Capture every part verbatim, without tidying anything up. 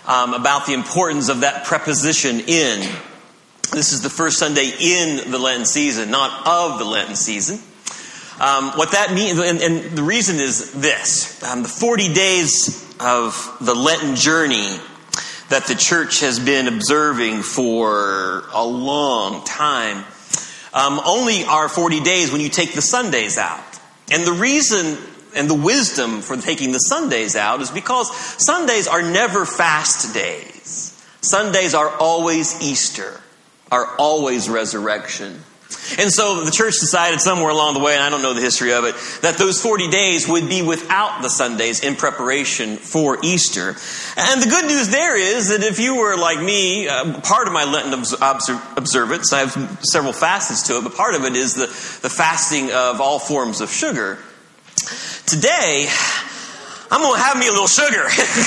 um, about the importance of that preposition in. This is the first Sunday in the Lenten season, not of the Lenten season. Um, what that means, and, and the reason is this. Um, the forty days of the Lenten journey that the church has been observing for a long time um, only are forty days when you take the Sundays out. And the reason and the wisdom for taking the Sundays out is because Sundays are never fast days. Sundays are always Easter, are always resurrection. And so the church decided somewhere along the way, and I don't know the history of it, that those forty days would be without the Sundays in preparation for Easter. And the good news there is that if you were like me, uh, part of my Lenten obs- observance, I have several facets to it, but part of it is the, the fasting of all forms of sugar. Today, I'm going to have me a little sugar.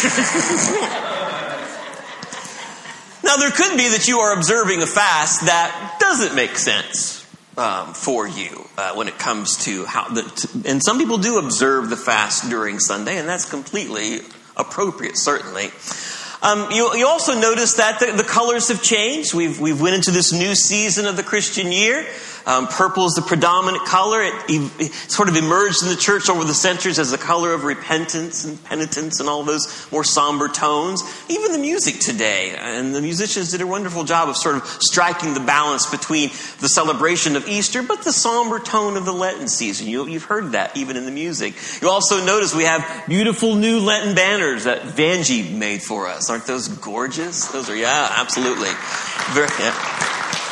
Now, there could be that you are observing a fast that doesn't make sense um, for you uh, when it comes to how... The, to, and some people do observe the fast during Sunday, and that's completely appropriate, certainly. Um, you, you also notice that the, the colors have changed. We've we've went into this new season of the Christian year. Um, purple is the predominant color. It, it sort of emerged in the church over the centuries as a color of repentance and penitence and all those more somber tones. Even the music today, and the musicians did a wonderful job of sort of striking the balance between the celebration of Easter, but the somber tone of the Lenten season. You, you've heard that even in the music. You also notice we have beautiful new Lenten banners that Vanjie made for us. Aren't those gorgeous? Those are, yeah, absolutely. Very, yeah.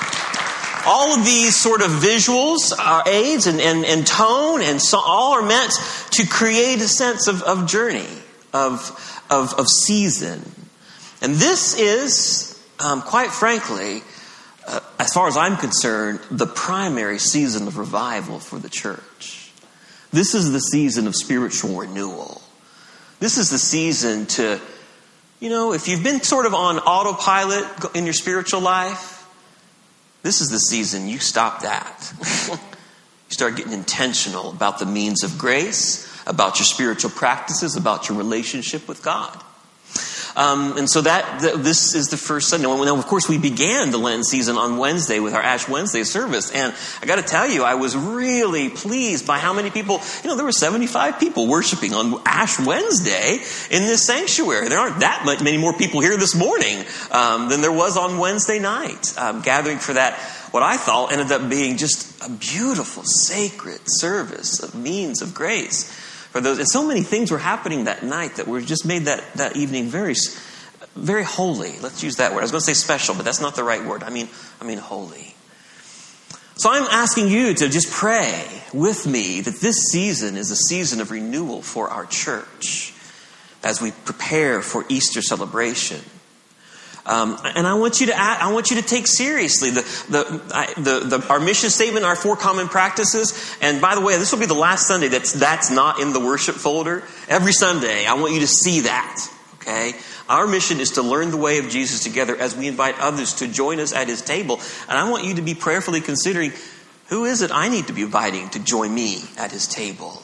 All of these sort of visuals, uh, aids and, and, and tone, and so all are meant to create a sense of, of journey, of, of, of season. And this is, um, quite frankly, uh, as far as I'm concerned, the primary season of revival for the church. This is the season of spiritual renewal. This is the season to, you know, if you've been sort of on autopilot in your spiritual life, this is the season you stop that. You start getting intentional about the means of grace, about your spiritual practices, about your relationship with God. Um, and so that th- this is the first Sunday. Now, of course, we began the Lenten season on Wednesday with our Ash Wednesday service. And I got to tell you, I was really pleased by how many people, you know, there were seventy-five people worshiping on Ash Wednesday in this sanctuary. There aren't that much, many more people here this morning um, than there was on Wednesday night, um, gathering for that, what I thought ended up being just a beautiful, sacred service of means of grace. For those, and so many things were happening that night that were just made that, that evening very, very holy. Let's use that word. I was going to say special, but that's not the right word. I mean, I mean holy. So I'm asking you to just pray with me that this season is a season of renewal for our church as we prepare for Easter celebration. Um, and I want you to add, I want you to take seriously the the, I, the the our mission statement, our four common practices. And by the way, this will be the last Sunday that's that's not in the worship folder. Every Sunday, I want you to see that. Okay, our mission is to learn the way of Jesus together as we invite others to join us at His table. And I want you to be prayerfully considering, who is it I need to be inviting to join me at His table?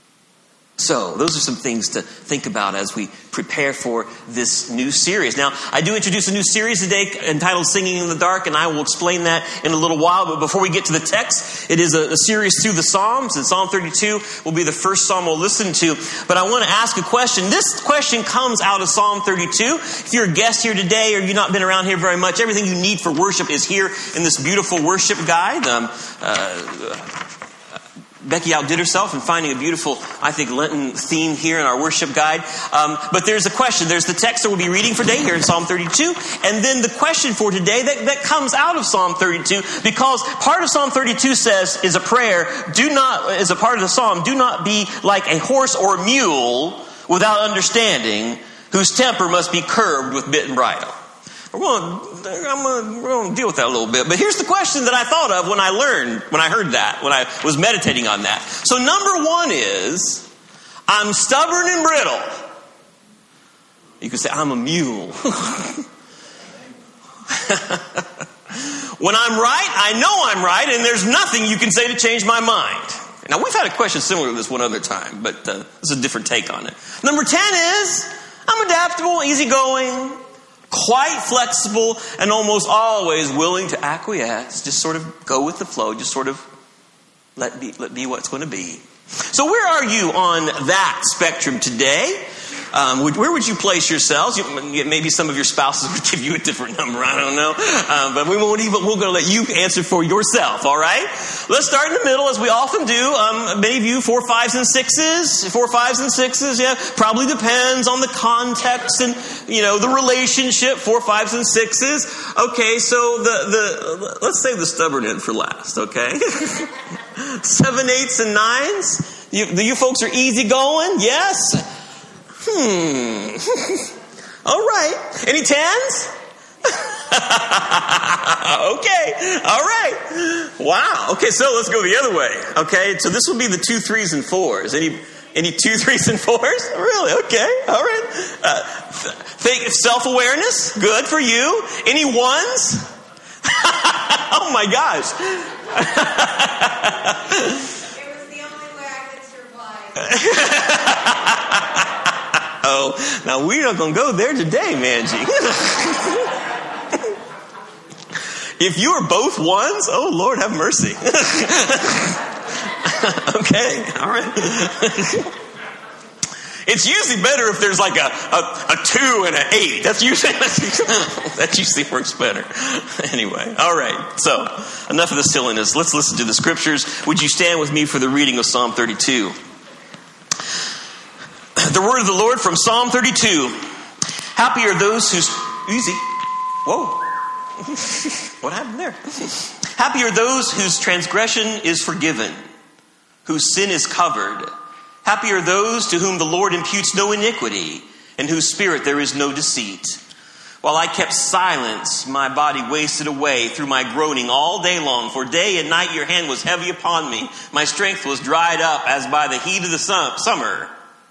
So those are some things to think about as we prepare for this new series. Now, I do introduce a new series today entitled Singing in the Dark, and I will explain that in a little while. But before we get to the text, it is a, a series through the Psalms, and Psalm thirty-two will be the first psalm we'll listen to. But I want to ask a question. This question comes out of Psalm thirty-two. If you're a guest here today or you've not been around here very much, everything you need for worship is here in this beautiful worship guide. Um, uh, Becky outdid herself in finding a beautiful, I think, Lenten theme here in our worship guide. Um, but there's a question. There's the text that we'll be reading for today here in Psalm thirty-two. And then the question for today that, that comes out of Psalm thirty-two, because part of Psalm thirty-two says, is a prayer, do not, is a part of the psalm, do not be like a horse or mule without understanding, whose temper must be curbed with bit and bridle. We're going, to, I'm going to, we're going to deal with that a little bit. But here's the question that I thought of when I learned, when I heard that, when I was meditating on that. So number one is, I'm stubborn and brittle. You could say, I'm a mule. When I'm right, I know I'm right, and there's nothing you can say to change my mind. Now, we've had a question similar to this one other time, but uh, this is a different take on it. Number ten is, I'm adaptable, easygoing. quite flexible, and almost always willing to acquiesce, just sort of go with the flow, just sort of let be, let be what's going to be. So where are you on that spectrum today? Um, would, where would you place yourselves? You, maybe some of your spouses would give you a different number. I don't know. Um, but we won't even, we're going to let you answer for yourself. All right. Let's start in the middle, as we often do. Um, many of you, four, fives, and sixes. Four, fives, and sixes. Yeah. Probably depends on the context and, you know, the relationship. Four, fives, and sixes. Okay. So the, the, let's save the stubborn end for last. Okay. Seven, eights, and nines. You, you folks are easy going. Yes. Hmm. All right. Any tens? Okay. All right. Wow. Okay, so let's go the other way. Okay, so this will be the two threes and fours. Any any two threes and fours? Really? Okay. All right. Uh, think self-awareness. Good for you. Any ones? Oh my gosh. It was the only way I could survive. Oh, now we're not going to go there today, Manji. If you are both ones, oh Lord, have mercy. Okay, all right. It's usually better if there's like a, a, a two and an eight. That's usually that usually works better. Anyway, all right. So enough of the silliness. Let's listen to the scriptures. Would you stand with me for the reading of Psalm thirty-two? The word of the Lord from Psalm thirty-two. Happy are those whose... Easy. Whoa. What happened there? Happy are those whose transgression is forgiven, whose sin is covered. Happy are those to whom the Lord imputes no iniquity, in whose spirit there is no deceit. While I kept silence, my body wasted away through my groaning all day long. For day and night your hand was heavy upon me. My strength was dried up as by the heat of the summer.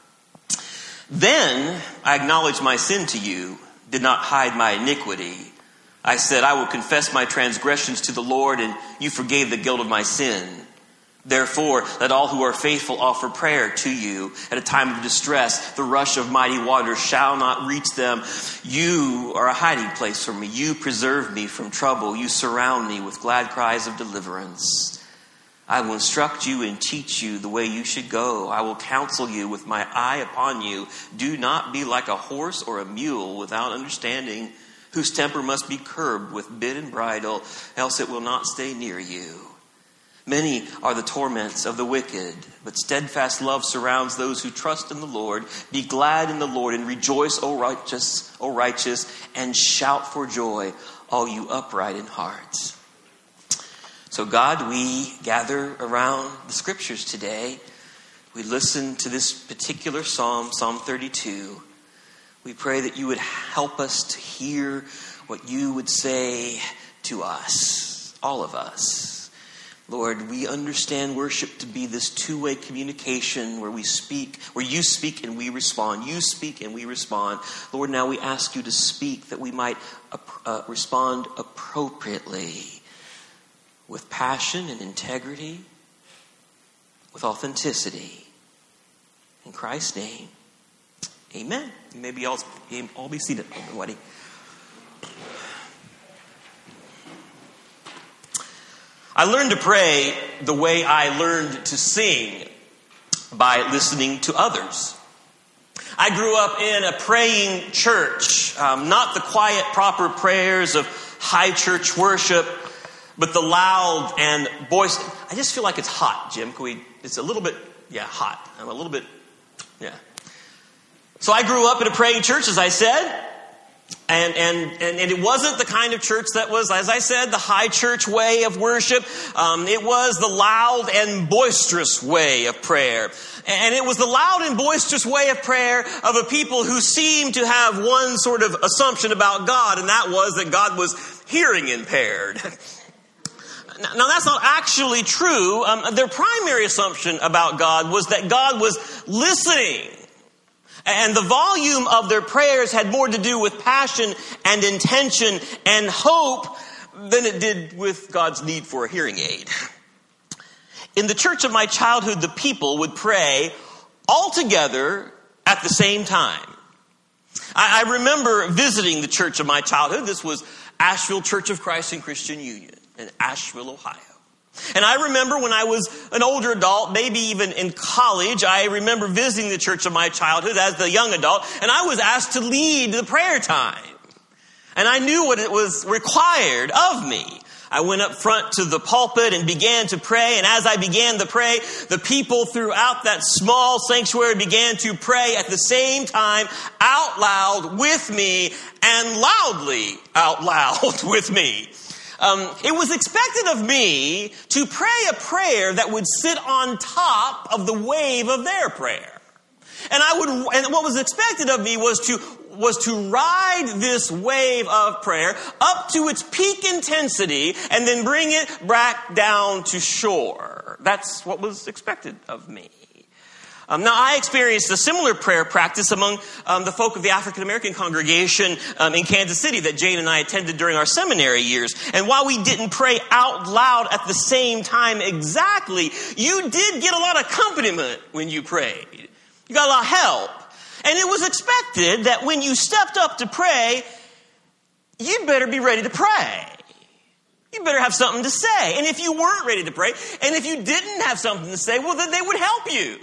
Then I acknowledged my sin to you, did not hide my iniquity. I said, I will confess my transgressions to the Lord, and you forgave the guilt of my sin. Therefore, let all who are faithful offer prayer to you. At a time of distress, the rush of mighty waters shall not reach them. You are a hiding place for me. You preserve me from trouble. You surround me with glad cries of deliverance. I will instruct you and teach you the way you should go. I will counsel you with my eye upon you. Do not be like a horse or a mule without understanding, whose temper must be curbed with bit and bridle, else it will not stay near you. Many are the torments of the wicked, but steadfast love surrounds those who trust in the Lord. Be glad in the Lord and rejoice, O righteous, O righteous, and shout for joy, all you upright in heart. So God, we gather around the scriptures today. We listen to this particular psalm, Psalm thirty-two. We pray that you would help us to hear what you would say to us, all of us. Lord, we understand worship to be this two-way communication where we speak, where you speak and we respond. You speak and we respond. Lord, now we ask you to speak that we might uh, respond appropriately, with passion and integrity, with authenticity. In Christ's name, amen. You may be all, all be seated, everybody. I learned to pray the way I learned to sing, by listening to others. I grew up in a praying church, um, not the quiet, proper prayers of high church worship, but the loud and boisterous. I just feel like it's hot, Jim. Can we? It's a little bit, yeah, hot. I'm a little bit, yeah. So I grew up in a praying church, as I said. And, and, and, and it wasn't the kind of church that was, as I said, the high church way of worship. Um, it was the loud and boisterous way of prayer. And it was the loud and boisterous way of prayer of a people who seemed to have one sort of assumption about God, and that was that God was hearing impaired. Now, that's not actually true. Um, their primary assumption about God was that God was listening. And the volume of their prayers had more to do with passion and intention and hope than it did with God's need for a hearing aid. In the church of my childhood, the people would pray all together at the same time. I, I remember visiting the church of my childhood. This was Asheville Church of Christ and Christian Union in Asheville, Ohio. And I remember when I was an older adult, maybe even in college, I remember visiting the church of my childhood as the young adult, and I was asked to lead the prayer time. And I knew what it was required of me. I went up front to the pulpit and began to pray, and as I began to pray, the people throughout that small sanctuary began to pray at the same time, out loud with me, and loudly out loud with me. Um, it was expected of me to pray a prayer that would sit on top of the wave of their prayer. And I would, and what was expected of me was to, was to ride this wave of prayer up to its peak intensity and then bring it back down to shore. That's what was expected of me. Um, now, I experienced a similar prayer practice among um, the folk of the African American congregation um, in Kansas City that Jane and I attended during our seminary years. And while we didn't pray out loud at the same time exactly, you did get a lot of accompaniment when you prayed. You got a lot of help. And it was expected that when you stepped up to pray, you better be ready to pray. You better have something to say. And if you weren't ready to pray, and if you didn't have something to say, well, then they would help you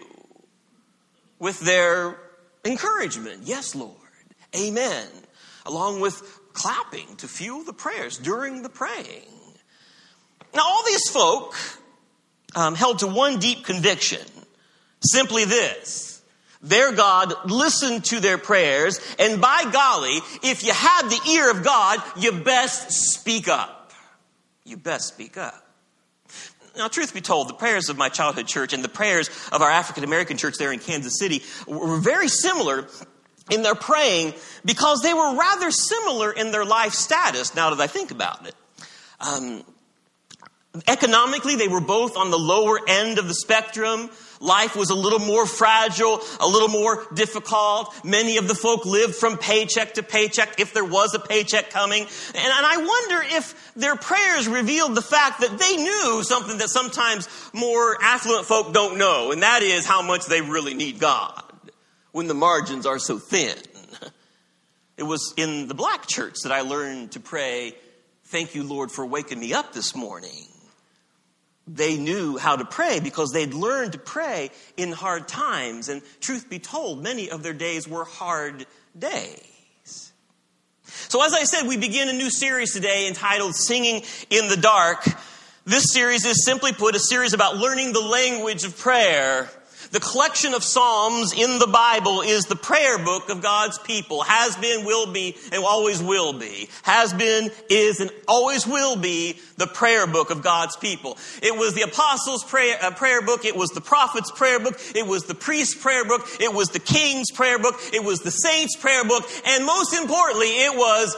with their encouragement. Yes, Lord. Amen. Along with clapping to fuel the prayers during the praying. Now, all these folk um, held to one deep conviction. Simply this. Their God listened to their prayers, and by golly, if you had the ear of God, you best speak up. You best speak up. Now, truth be told, the prayers of my childhood church and the prayers of our African American church there in Kansas City were very similar in their praying because they were rather similar in their life status, now that I think about it. Um, economically, they were both on the lower end of the spectrum. Life was a little more fragile, a little more difficult. Many of the folk lived from paycheck to paycheck, if there was a paycheck coming. And, and I wonder if their prayers revealed the fact that they knew something that sometimes more affluent folk don't know, and that is how much they really need God when the margins are so thin. It was in the black church that I learned to pray, "Thank you, Lord, for waking me up this morning." They knew how to pray because they'd learned to pray in hard times. And truth be told, many of their days were hard days. So as I said, we begin a new series today entitled Singing in the Dark. This series is, simply put, a series about learning the language of prayer. The collection of Psalms in the Bible is the prayer book of God's people. Has been, will be, and always will be. Has been, is, and always will be the prayer book of God's people. It was the apostles' prayer, uh, prayer book. It was the prophets' prayer book. It was the priest's prayer book. It was the king's prayer book. It was the saints' prayer book. And most importantly, it was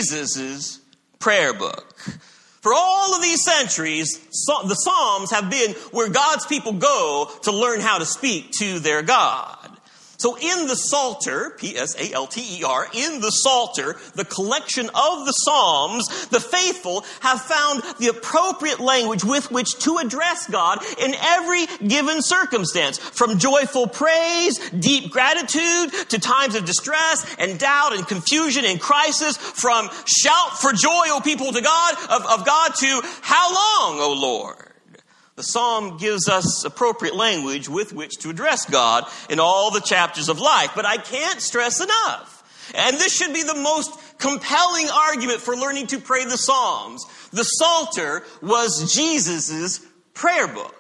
Jesus' prayer book. For all of these centuries, the Psalms have been where God's people go to learn how to speak to their God. So in the Psalter, P S A L T E R, in the Psalter, the collection of the Psalms, the faithful have found the appropriate language with which to address God in every given circumstance. From joyful praise, deep gratitude, to times of distress and doubt and confusion and crisis. From shout for joy, O people, to God, of, of God, to how long, O Lord? The psalm gives us appropriate language with which to address God in all the chapters of life. But I can't stress enough, and this should be the most compelling argument for learning to pray the Psalms. The Psalter was Jesus' prayer book.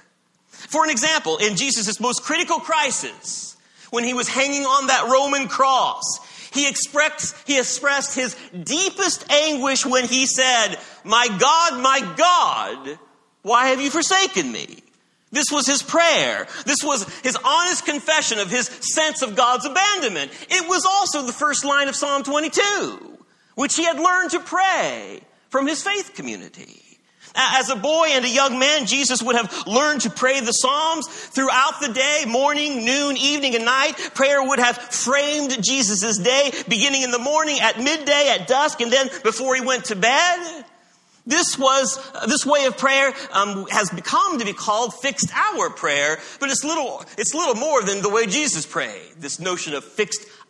For an example, in Jesus' most critical crisis, when he was hanging on that Roman cross, he expressed, he expressed his deepest anguish when he said, "My God, my God, why have you forsaken me?" This was his prayer. This was his honest confession of his sense of God's abandonment. It was also the first line of Psalm twenty-two, which he had learned to pray from his faith community. As a boy and a young man, Jesus would have learned to pray the Psalms throughout the day, morning, noon, evening, and night. Prayer would have framed Jesus' day, beginning in the morning, at midday, at dusk, and then before he went to bed. This was, uh, this way of prayer um, has become to be called fixed hour prayer, but it's little, it's little more than the way Jesus prayed. This notion of fixed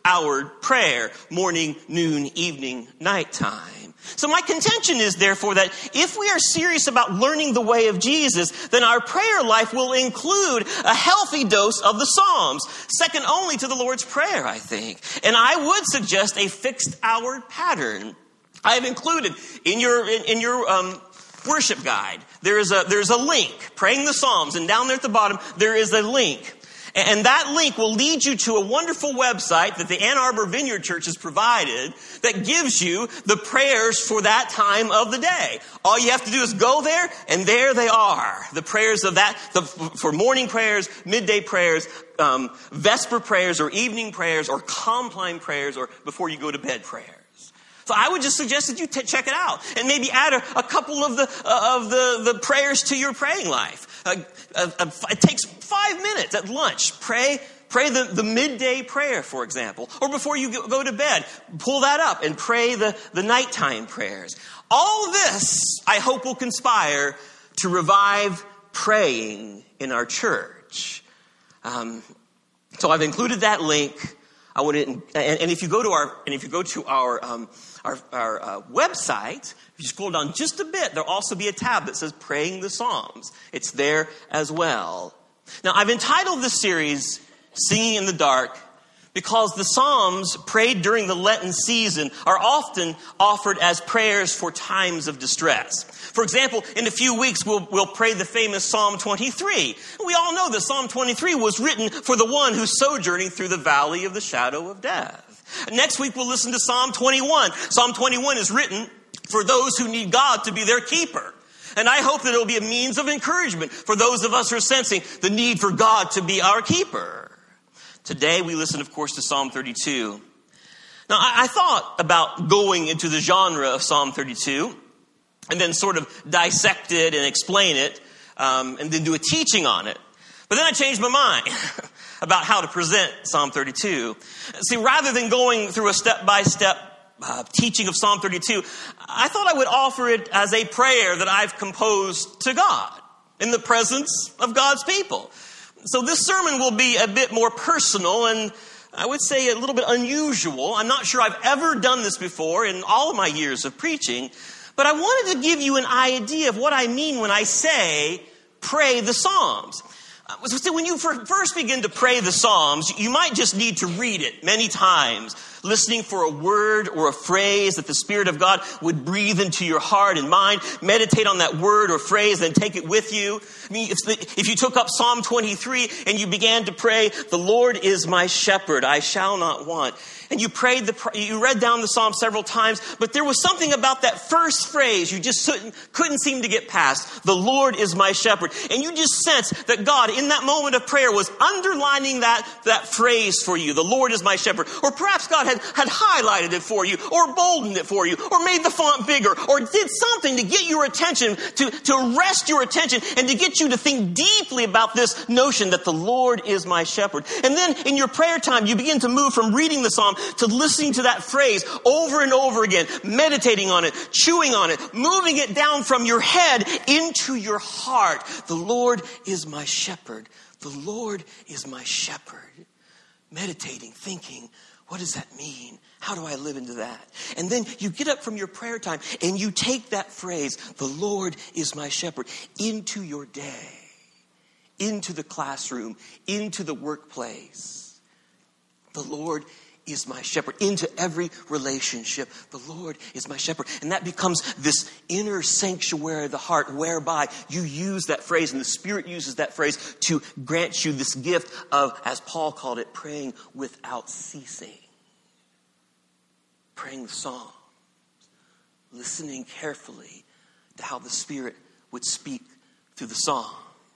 hour prayer, morning, noon, evening, nighttime. So my contention is, therefore, that if we are serious about learning the way of Jesus, then our prayer life will include a healthy dose of the Psalms, second only to the Lord's Prayer, I think. And I would suggest a fixed hour pattern. I have included in your in, in your um, worship guide, there is a there's a link, Praying the Psalms, and down there at the bottom there is a link. And that link will lead you to a wonderful website that the Ann Arbor Vineyard Church has provided that gives you the prayers for that time of the day. All you have to do is go there, and there they are. The prayers of that, the, for morning prayers, midday prayers, um, vesper prayers, or evening prayers, or compline prayers, or before you go to bed prayers. So I would just suggest that you t- check it out and maybe add a, a couple of the uh, of the, the prayers to your praying life. Uh, uh, uh, it takes five minutes at lunch. Pray pray the, the midday prayer, for example. Or before you go, go to bed, pull that up and pray the, the nighttime prayers. All this, I hope, will conspire to revive praying in our church. Um, so I've included that link. I would, and, and if you go to our, and if you go to our, um, our, our uh, website, if you scroll down just a bit, there'll also be a tab that says Praying the Psalms. It's there as well. Now, I've entitled this series Singing in the Dark because the Psalms prayed during the Lenten season are often offered as prayers for times of distress. For example, in a few weeks, we'll, we'll pray the famous Psalm twenty-three. We all know that Psalm twenty-three was written for the one who's sojourning through the valley of the shadow of death. Next week, we'll listen to Psalm twenty-one. Psalm twenty-one is written for those who need God to be their keeper. And I hope that it'll be a means of encouragement for those of us who are sensing the need for God to be our keeper. Today, we listen, of course, to Psalm thirty-two. Now, I, I thought about going into the genre of Psalm thirty-two and then sort of dissect it and explain it, um, and then do a teaching on it. But then I changed my mind about how to present Psalm thirty-two. See, rather than going through a step-by-step uh, teaching of Psalm thirty-two, I thought I would offer it as a prayer that I've composed to God in the presence of God's people. So this sermon will be a bit more personal and I would say a little bit unusual. I'm not sure I've ever done this before in all of my years of preaching, but I wanted to give you an idea of what I mean when I say pray the Psalms. So when you first begin to pray the Psalms, you might just need to read it many times, listening for a word or a phrase that the Spirit of God would breathe into your heart and mind. Meditate on that word or phrase, then take it with you. I mean, if, the, if you took up Psalm twenty-three and you began to pray, "The Lord is my shepherd, I shall not want," and you prayed the, you read down the Psalm several times, but there was something about that first phrase you just couldn't, couldn't seem to get past. "The Lord is my shepherd," and you just sensed that God, in that moment of prayer, was underlining that that phrase for you. "The Lord is my shepherd," or perhaps God had had highlighted it for you, or boldened it for you, or made the font bigger, or did something to get your attention, to to arrest your attention, and to get you to think deeply about this notion that the Lord is my shepherd. And then in your prayer time, you begin to move from reading the Psalm to listening to that phrase over and over again, meditating on it, chewing on it, moving it down from your head into your heart. "The Lord is my shepherd. The Lord is my shepherd." Meditating, thinking, what does that mean? How do I live into that? And then you get up from your prayer time and you take that phrase, "The Lord is my shepherd," into your day, into the classroom, into the workplace. The Lord is my shepherd, into every relationship. The Lord is my shepherd. And that becomes this inner sanctuary of the heart whereby you use that phrase and the Spirit uses that phrase to grant you this gift of, as Paul called it, praying without ceasing. Praying the Psalms, listening carefully to how the Spirit would speak through the Psalms.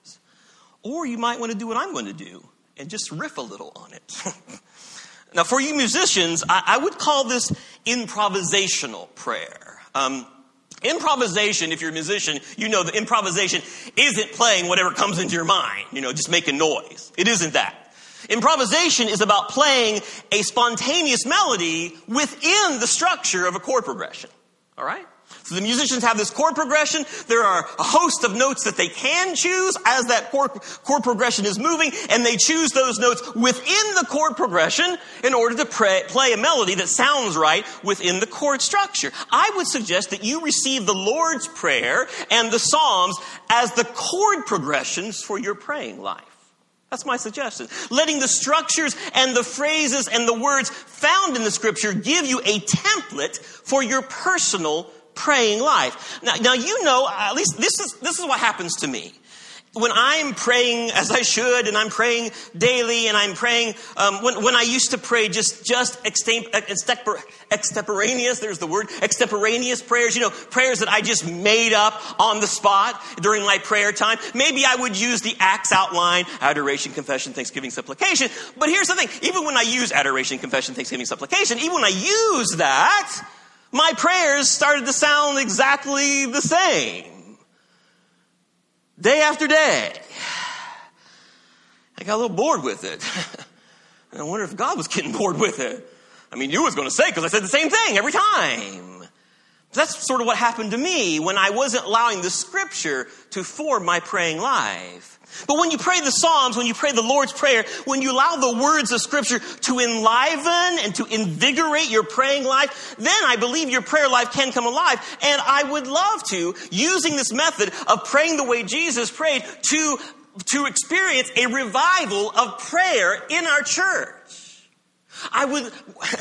Or you might want to do what I'm going to do and just riff a little on it. Now, for you musicians, I, I would call this improvisational prayer. Um, improvisation, if you're a musician, you know that improvisation isn't playing whatever comes into your mind, you know, just making noise. It isn't that. Improvisation is about playing a spontaneous melody within the structure of a chord progression. All right? So the musicians have this chord progression. There are a host of notes that they can choose as that chord, chord progression is moving, and they choose those notes within the chord progression in order to pray, play a melody that sounds right within the chord structure. I would suggest that you receive the Lord's Prayer and the Psalms as the chord progressions for your praying life. That's my suggestion. Letting the structures and the phrases and the words found in the Scripture give you a template for your personal praying life. Now, now you know, at least this is this is what happens to me. When I'm praying as I should, and I'm praying daily, and I'm praying, um, when, when I used to pray just, just extemporaneous, there's the word, extemporaneous prayers, you know, prayers that I just made up on the spot during my prayer time. Maybe I would use the Acts outline, adoration, confession, thanksgiving, supplication. But here's the thing, even when I use adoration, confession, thanksgiving, supplication, even when I use that, my prayers started to sound exactly the same. Day after day. I got a little bored with it. And I wonder if God was getting bored with it. I mean, you was going to say, because I said the same thing every time. That's sort of what happened to me when I wasn't allowing the Scripture to form my praying life. But when you pray the Psalms, when you pray the Lord's Prayer, when you allow the words of Scripture to enliven and to invigorate your praying life, then I believe your prayer life can come alive. And I would love to, using this method of praying the way Jesus prayed, to, to experience a revival of prayer in our church. I would,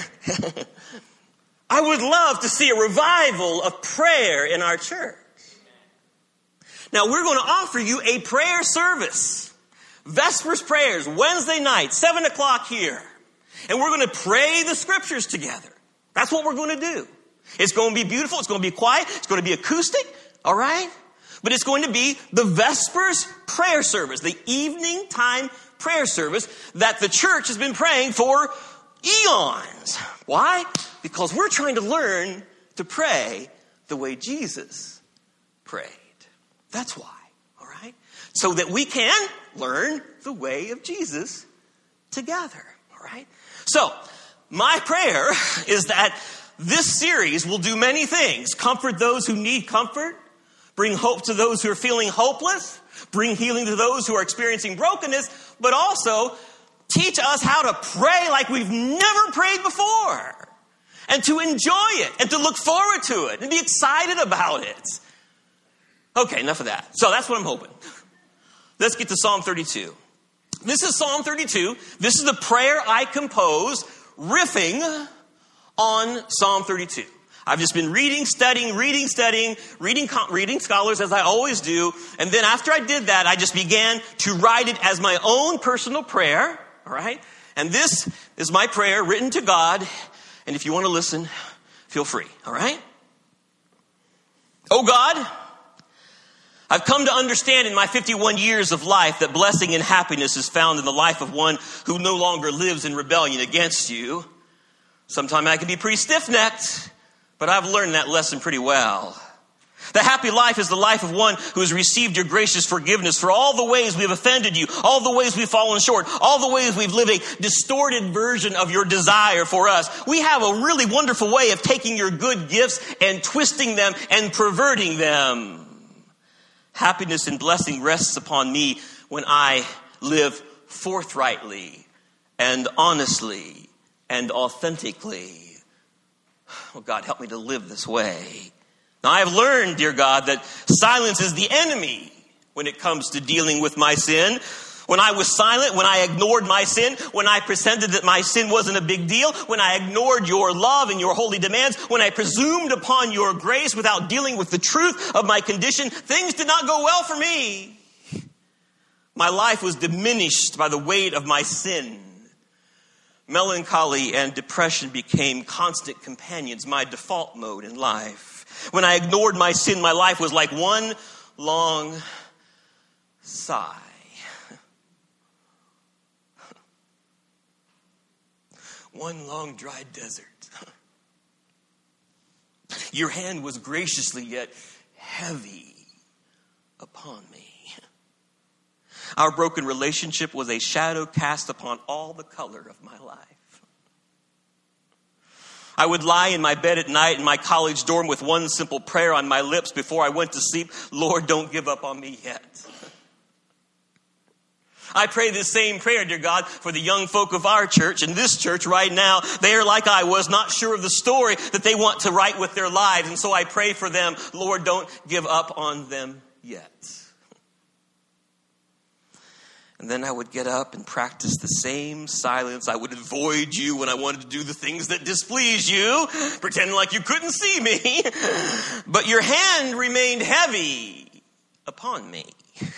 I would love to see a revival of prayer in our church. Now, we're going to offer you a prayer service. Vespers prayers, Wednesday night, seven o'clock here. And we're going to pray the Scriptures together. That's what we're going to do. It's going to be beautiful. It's going to be quiet. It's going to be acoustic. All right? But it's going to be the Vespers prayer service, the evening time prayer service that the church has been praying for eons. Why? Because we're trying to learn to pray the way Jesus prayed. That's why, all right? So that we can learn the way of Jesus together, all right? So, my prayer is that this series will do many things. Comfort those who need comfort. Bring hope to those who are feeling hopeless. Bring healing to those who are experiencing brokenness. But also, teach us how to pray like we've never prayed before. And to enjoy it. And to look forward to it. And be excited about it. Okay, enough of that. So that's what I'm hoping. Let's get to Psalm thirty-two. This is Psalm thirty-two. This is the prayer I composed riffing on Psalm thirty-two. I've just been reading, studying, reading, studying, reading, reading scholars as I always do. And then after I did that, I just began to write it as my own personal prayer. All right. And this is my prayer written to God. And if you want to listen, feel free. All right. Oh God, I've come to understand in my fifty-one years of life that blessing and happiness is found in the life of one who no longer lives in rebellion against you. Sometimes I can be pretty stiff-necked, but I've learned that lesson pretty well. The happy life is the life of one who has received your gracious forgiveness for all the ways we've offended you, all the ways we've fallen short, all the ways we've lived a distorted version of your desire for us. We have a really wonderful way of taking your good gifts and twisting them and perverting them. Happiness and blessing rests upon me when I live forthrightly and honestly and authentically. Oh God, help me to live this way. Now I have learned, dear God, that silence is the enemy when it comes to dealing with my sin. When I was silent, when I ignored my sin, when I pretended that my sin wasn't a big deal, when I ignored your love and your holy demands, when I presumed upon your grace without dealing with the truth of my condition, things did not go well for me. My life was diminished by the weight of my sin. Melancholy and depression became constant companions, my default mode in life. When I ignored my sin, my life was like one long sigh. One long dry desert. Your hand was graciously yet heavy upon me. Our broken relationship was a shadow cast upon all the color of my life. I would lie in my bed at night in my college dorm with one simple prayer on my lips before I went to sleep. Lord, don't give up on me yet. I pray this same prayer, dear God, for the young folk of our church and this church right now. They are like I was, not sure of the story that they want to write with their lives. And so I pray for them. Lord, don't give up on them yet. And then I would get up and practice the same silence. I would avoid you when I wanted to do the things that displease you, pretend like you couldn't see me. But your hand remained heavy upon me.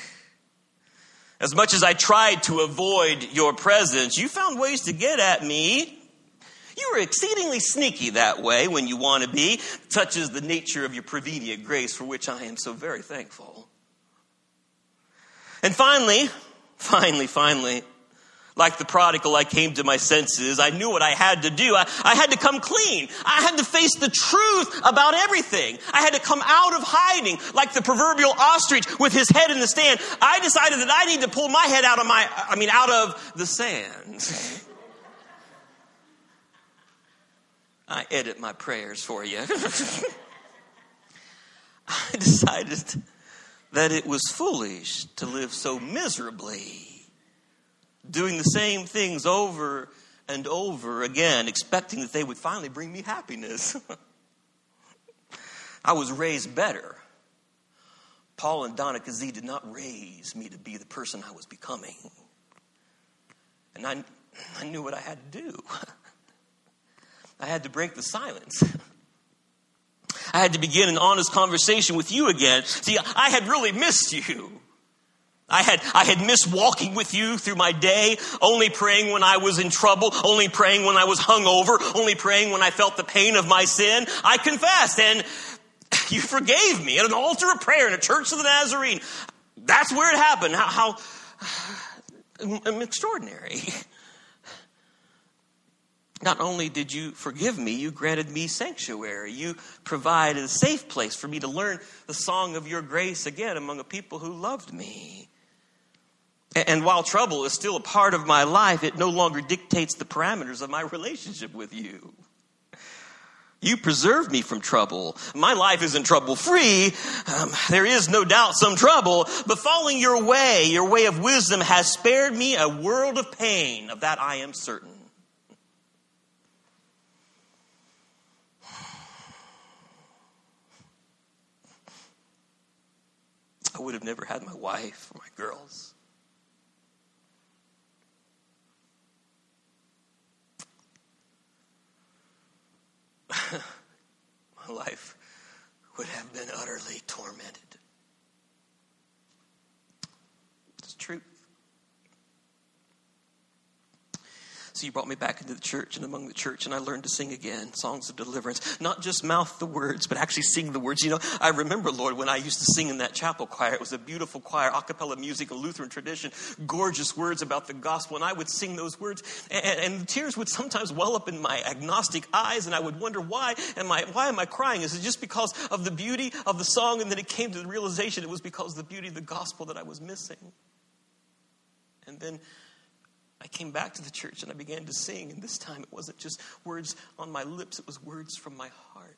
As much as I tried to avoid your presence, you found ways to get at me. You were exceedingly sneaky that way when you want to be, such is the nature of your prevenient grace, for which I am so very thankful. And finally, finally, finally, like the prodigal, I came to my senses. I knew what I had to do. I, I had to come clean. I had to face the truth about everything. I had to come out of hiding like the proverbial ostrich with his head in the sand. I decided that I need to pull my head out of my, I mean, out of the sand. I edit my prayers for you. I decided that it was foolish to live so miserably, doing the same things over and over again, expecting that they would finally bring me happiness. I was raised better. Paul and Donna Kazee did not raise me to be the person I was becoming. And I, I knew what I had to do. I had to break the silence. I had to begin an honest conversation with you again. See, I had really missed you. I had I had missed walking with you through my day, only praying when I was in trouble, only praying when I was hungover, only praying when I felt the pain of my sin. I confessed, and you forgave me at an altar of prayer in a church of the Nazarene. That's where it happened. How, how extraordinary. Not only did you forgive me, you granted me sanctuary. You provided a safe place for me to learn the song of your grace again among a people who loved me. And while trouble is still a part of my life, it no longer dictates the parameters of my relationship with you. You preserved me from trouble. My life isn't trouble-free. Um, there is no doubt some trouble, but following your way, your way of wisdom has spared me a world of pain. Of that I am certain. I would have never had my wife or my girls. My life would have been utterly tormented. It's truth. So you brought me back into the church and among the church, and I learned to sing again, songs of deliverance. Not just mouth the words, but actually sing the words. You know, I remember, Lord, when I used to sing in that chapel choir. It was a beautiful choir, a cappella music, a Lutheran tradition, gorgeous words about the gospel. And I would sing those words, and, and the tears would sometimes well up in my agnostic eyes, and I would wonder, why am I, why am I crying? Is it just because of the beauty of the song? And then it came to the realization it was because of the beauty of the gospel that I was missing. And then I came back to the church and I began to sing. And this time it wasn't just words on my lips. It was words from my heart.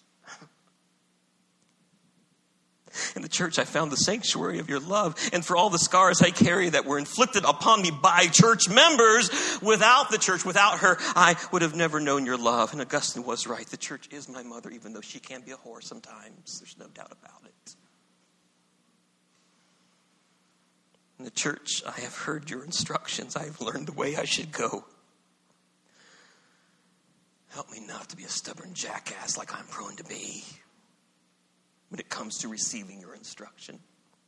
In the church, I found the sanctuary of your love. And for all the scars I carry that were inflicted upon me by church members, without the church, without her, I would have never known your love. And Augustine was right. The church is my mother, even though she can be a whore sometimes. There's no doubt about it. In the church, I have heard your instructions. I have learned the way I should go. Help me not to be a stubborn jackass like I'm prone to be when it comes to receiving your instruction.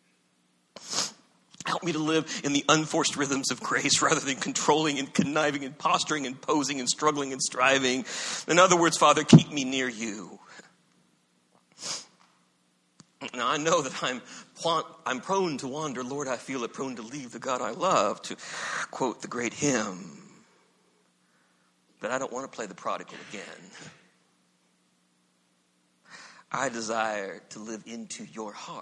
Help me to live in the unforced rhythms of grace rather than controlling and conniving and posturing and posing and struggling and striving. In other words, Father, keep me near you. Now, I know that I'm I'm prone to wander. Lord, I feel it, prone to leave the God I love, to quote the great hymn. But I don't want to play the prodigal again. I desire to live into your heart.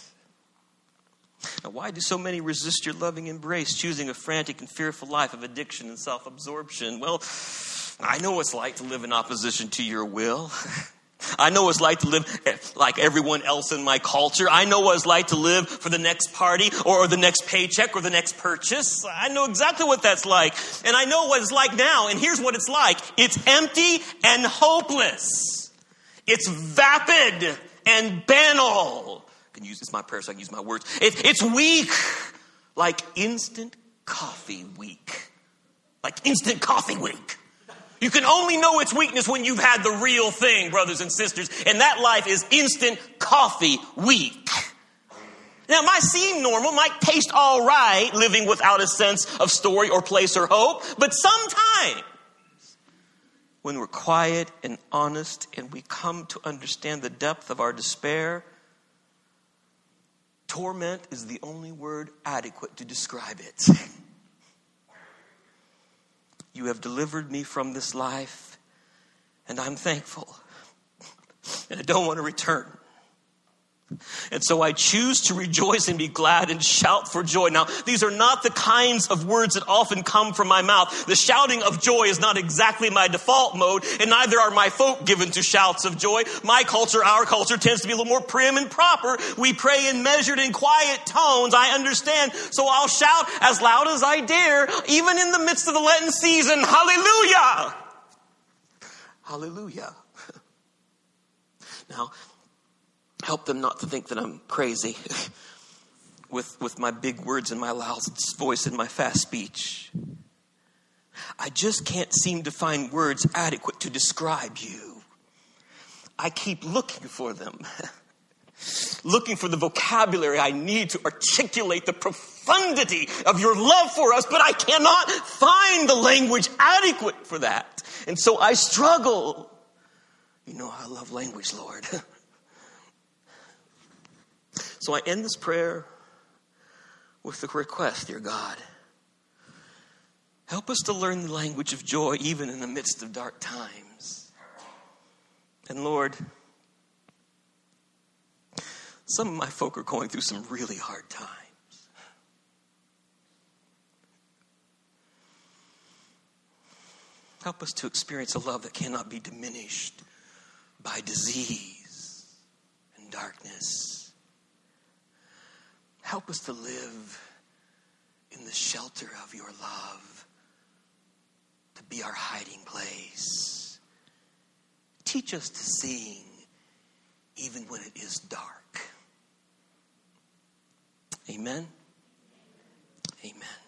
Now, why do so many resist your loving embrace, choosing a frantic and fearful life of addiction and self-absorption? Well, I know what it's like to live in opposition to your will. I know what it's like to live like everyone else in my culture. I know what it's like to live for the next party or the next paycheck or the next purchase. I know exactly what that's like. And I know what it's like now. And here's what it's like. It's empty and hopeless. It's vapid and banal. I can use this my prayer so I can use my words. It, it's weak, like instant coffee weak. Like instant coffee weak. You can only know its weakness when you've had the real thing, brothers and sisters. And that life is instant coffee weak. Now, it might seem normal, might taste all right, living without a sense of story or place or hope. But sometimes, when we're quiet and honest and we come to understand the depth of our despair, torment is the only word adequate to describe it. You have delivered me from this life, and I'm thankful. And I don't want to return. And so I choose to rejoice and be glad and shout for joy. Now, these are not the kinds of words that often come from my mouth. The shouting of joy is not exactly my default mode, and neither are my folk given to shouts of joy. My culture, our culture, tends to be a little more prim and proper. We pray in measured and quiet tones. I understand. So I'll shout as loud as I dare, even in the midst of the Lenten season. Hallelujah! Hallelujah. Now, help them not to think that I'm crazy with, with my big words and my loud voice and my fast speech. I just can't seem to find words adequate to describe you. I keep looking for them. Looking for the vocabulary I need to articulate the profundity of your love for us, but I cannot find the language adequate for that. And so I struggle. You know I love language, Lord. So I end this prayer with the request, dear God, help us to learn the language of joy even in the midst of dark times. And Lord, some of my folk are going through some really hard times. Help us to experience a love that cannot be diminished by disease and darkness. Help us to live in the shelter of your love, to be our hiding place. Teach us to sing even when it is dark. Amen. Amen.